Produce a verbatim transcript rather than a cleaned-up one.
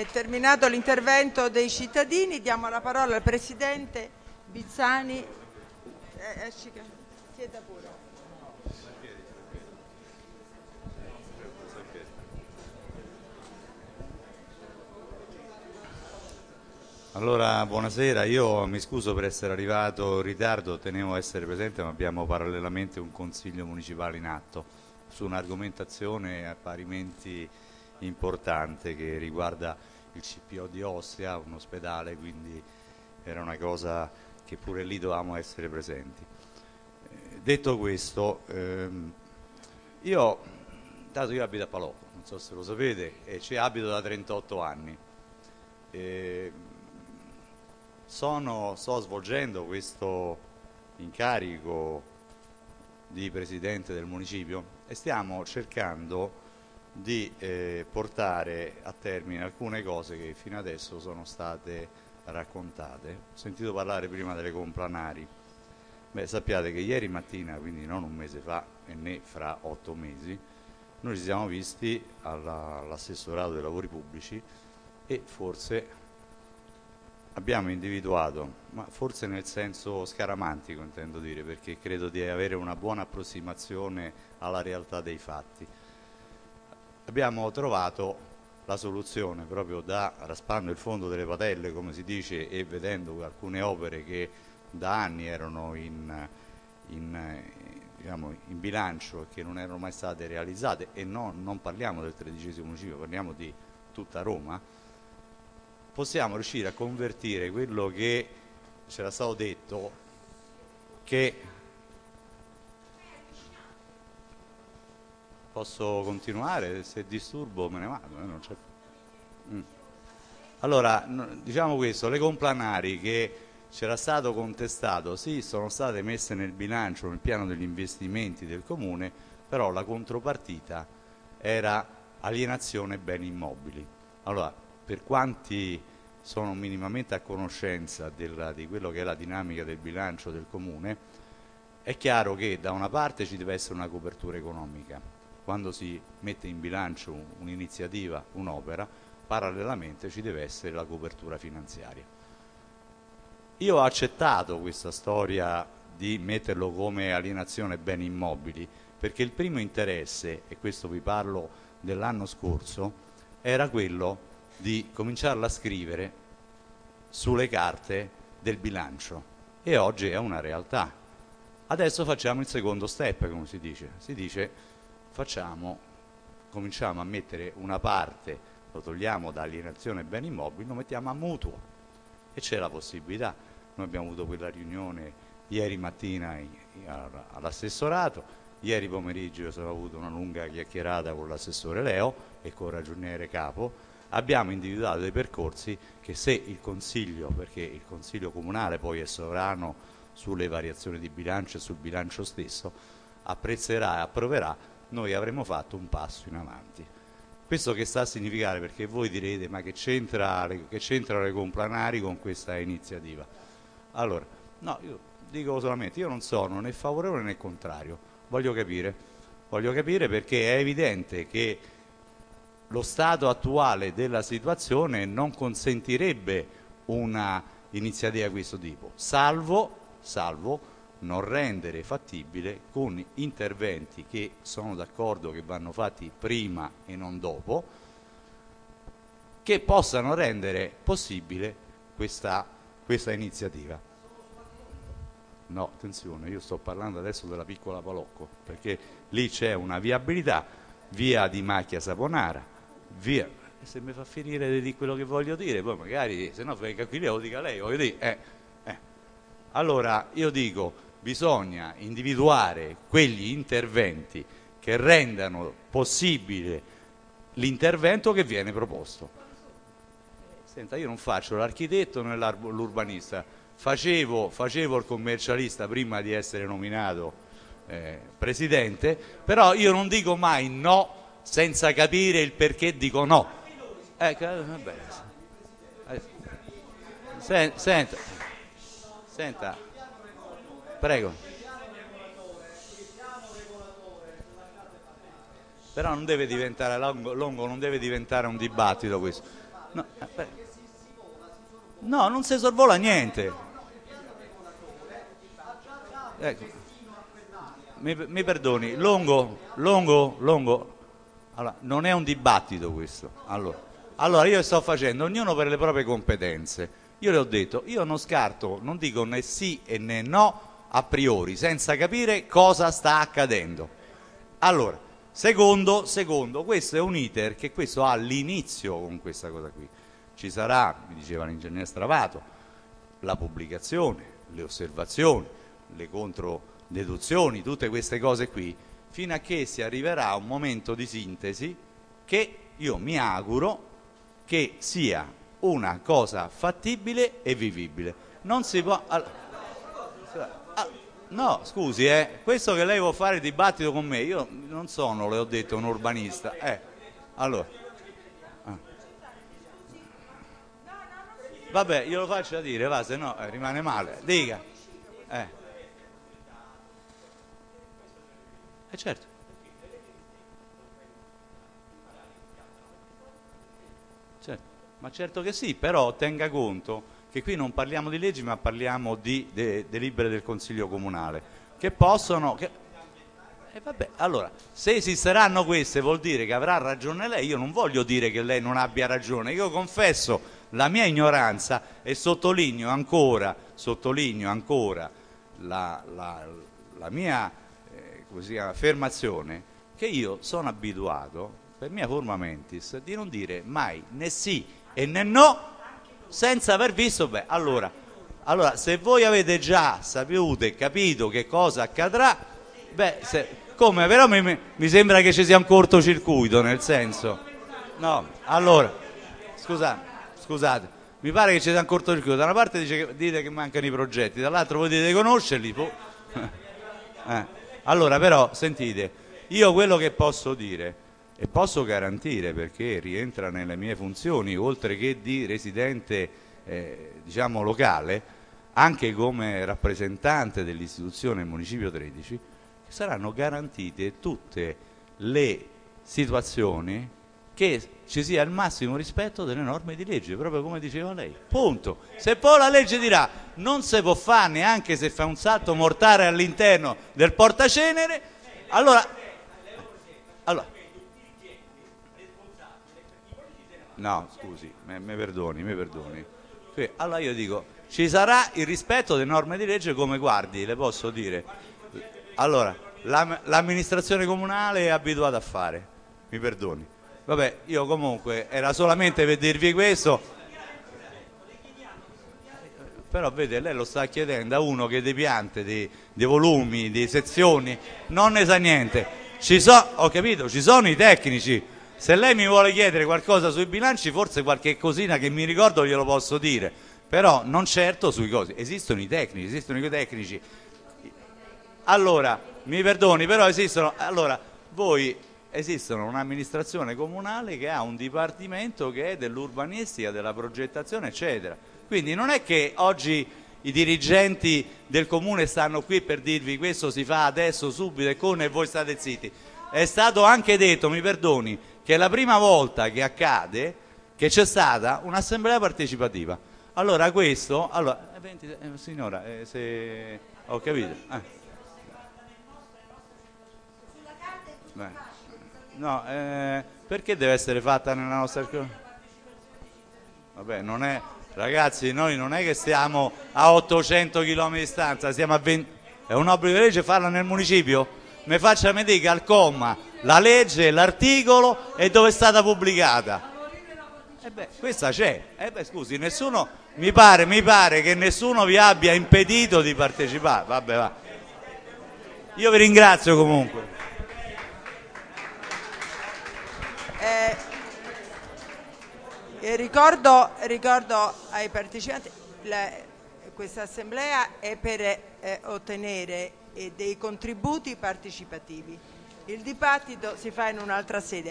È terminato l'intervento dei cittadini, diamo la parola al Presidente Bizzani. Eh, esci che- sieda pure. Allora, buonasera, io mi scuso per essere arrivato in ritardo, tenevo a essere presente, ma abbiamo parallelamente un consiglio municipale in atto su un'argomentazione parimenti importante che riguarda il C P O di Ostia, un ospedale, quindi era una cosa che pure lì dovevamo essere presenti. Eh, detto questo, ehm, io, dato io abito a Palocco, non so se lo sapete, e ci abito da trentotto anni. Eh, Sono, sto svolgendo questo incarico di presidente del municipio e stiamo cercando di eh, portare a termine alcune cose che fino adesso sono state raccontate. Ho sentito parlare prima delle complanari. Beh, sappiate che ieri mattina, quindi non un mese fa e né fra otto mesi, noi ci siamo visti alla, all'assessorato dei lavori pubblici e forse abbiamo individuato, ma forse nel senso scaramantico intendo dire, perché credo di avere una buona approssimazione alla realtà dei fatti. Abbiamo trovato la soluzione proprio da raspando il fondo delle patelle, come si dice, e vedendo alcune opere che da anni erano in, in, diciamo, in bilancio e che non erano mai state realizzate, e no, non parliamo del tredicesimo municipio, parliamo di tutta Roma. Possiamo riuscire a convertire quello che c'era stato detto, che posso continuare, se disturbo me ne vado, eh, non c'è... mm. Allora, diciamo questo, le complanari che c'era stato contestato, sì, sono state messe nel bilancio, nel piano degli investimenti del comune, però la contropartita era alienazione beni immobili. Allora, per quanti sono minimamente a conoscenza della, di quello che è la dinamica del bilancio del comune, è chiaro che da una parte ci deve essere una copertura economica. Quando si mette in bilancio un'iniziativa, un'opera, parallelamente ci deve essere la copertura finanziaria. Io ho accettato questa storia di metterlo come alienazione beni immobili, perché il primo interesse, e questo vi parlo dell'anno scorso, era quello di cominciarla a scrivere sulle carte del bilancio, e oggi è una realtà. Adesso facciamo il secondo step, come si dice. Si dice facciamo, cominciamo a mettere una parte, lo togliamo da alienazione beni immobili, lo mettiamo a mutuo, e c'è la possibilità. Noi abbiamo avuto quella riunione ieri mattina all'assessorato, ieri pomeriggio sono avuto una lunga chiacchierata con l'assessore Leo e con il ragioniere capo. Abbiamo individuato dei percorsi che, se il Consiglio, perché il Consiglio Comunale poi è sovrano sulle variazioni di bilancio e sul bilancio stesso, apprezzerà e approverà, noi avremo fatto un passo in avanti. Questo che sta a significare? Perché voi direte, ma che c'entra, che c'entrano le complanari con questa iniziativa? Allora, no, io dico solamente, io non sono né favorevole né contrario, voglio capire, voglio capire perché è evidente che lo stato attuale della situazione non consentirebbe una iniziativa di questo tipo, salvo, salvo non rendere fattibile con interventi che sono d'accordo che vanno fatti prima e non dopo, che possano rendere possibile questa, questa iniziativa. No, attenzione, io sto parlando adesso della piccola Palocco, perché lì c'è una viabilità, via di Macchia Saponara, via, e se mi fa finire di quello che voglio dire, poi magari, se no venga qui lo dica lei, voglio dire, eh, eh. Allora io dico, bisogna individuare quegli interventi che rendano possibile l'intervento che viene proposto. Senta, io non faccio l'architetto né l'urbanista, facevo, facevo il commercialista prima di essere nominato eh, presidente, però io non dico mai no senza capire il perché dico no. Ecco, vabbè. Senta, senta, senta, prego. Però non deve diventare lungo, lungo, non deve diventare un dibattito questo. No, no, non si sorvola niente. Ecco. Mi, mi perdoni, Longo, Longo, Longo. Allora, non è un dibattito questo. Allora, allora io sto facendo ognuno per le proprie competenze. Io le ho detto, io non scarto, non dico né sì e né no a priori, senza capire cosa sta accadendo. Allora, secondo, secondo, questo è un iter che questo ha l'inizio con questa cosa qui. Ci sarà, mi diceva l'ingegnere Stravato, la pubblicazione, le osservazioni, le controdeduzioni, tutte queste cose qui, fino a che si arriverà a un momento di sintesi che io mi auguro che sia una cosa fattibile e vivibile. Non si può... No, scusi, eh, questo che lei vuole fare il dibattito con me, io non sono, le ho detto, un urbanista. Eh, allora. Ah. Vabbè, glielo faccio dire, va, se no eh, rimane male. Dica. Eh. Eh certo. Certo. Ma certo che sì, però tenga conto che qui non parliamo di leggi ma parliamo di de, delibere del Consiglio Comunale che possono... Che... E vabbè, allora, se esisteranno queste vuol dire che avrà ragione lei, io non voglio dire che lei non abbia ragione, io confesso la mia ignoranza e sottolineo ancora, sottolineo ancora la, la, la mia eh, così, affermazione che io sono abituato, per mia forma mentis, di non dire mai né sì e né no senza aver visto, beh, allora, allora se voi avete già saputo e capito che cosa accadrà, beh, se, come, però mi, mi sembra che ci sia un cortocircuito, nel senso, no, allora, scusate, scusate, mi pare che ci sia un cortocircuito, da una parte dice che, dite che mancano i progetti, dall'altra voi dite di conoscerli, eh. Allora però, sentite, io quello che posso dire, e posso garantire perché rientra nelle mie funzioni, oltre che di residente eh, diciamo locale, anche come rappresentante dell'istituzione Municipio tredici, che saranno garantite tutte le situazioni che ci sia il massimo rispetto delle norme di legge, proprio come diceva lei, punto. Se poi la legge dirà non si può fare neanche se fa un salto mortale all'interno del portacenere, allora, allora no, scusi, mi perdoni, mi perdoni. Allora io dico, ci sarà il rispetto delle norme di legge come, guardi, le posso dire. Allora, l'amministrazione comunale è abituata a fare, mi perdoni. Vabbè, io comunque, era solamente per dirvi questo. Però vede, lei lo sta chiedendo a uno che di piante, di, di volumi, di sezioni, non ne sa niente. Ci so, ho capito, ci sono i tecnici. Se lei mi vuole chiedere qualcosa sui bilanci, forse qualche cosina che mi ricordo glielo posso dire, però non certo sui cosi. Esistono i tecnici, esistono i tecnici. Allora, mi perdoni, però esistono, allora, voi, esistono un'amministrazione comunale che ha un dipartimento che è dell'urbanistica, della progettazione, eccetera. Quindi non è che oggi i dirigenti del comune stanno qui per dirvi questo si fa adesso, subito e con e voi state zitti. È stato anche detto, mi perdoni, che è la prima volta che accade che c'è stata un'assemblea partecipativa. Allora questo, allora, eh, signora, eh, se ho capito. Eh. Beh. No, eh, perché deve essere fatta nella nostra... Vabbè, non è... Ragazzi, noi non è che stiamo a ottocento chilometri di distanza, stiamo a venti... È un obbligo di legge farla nel municipio? Mi faccia mi dica al comma la legge, l'articolo e dove è stata pubblicata. E eh beh, questa c'è. E eh beh, scusi, nessuno, mi pare, mi pare che nessuno vi abbia impedito di partecipare. Vabbè, va. Io vi ringrazio comunque. Eh, eh, ricordo, ricordo ai partecipanti, questa assemblea è per eh, ottenere e dei contributi partecipativi. Il dibattito si fa in un'altra sede.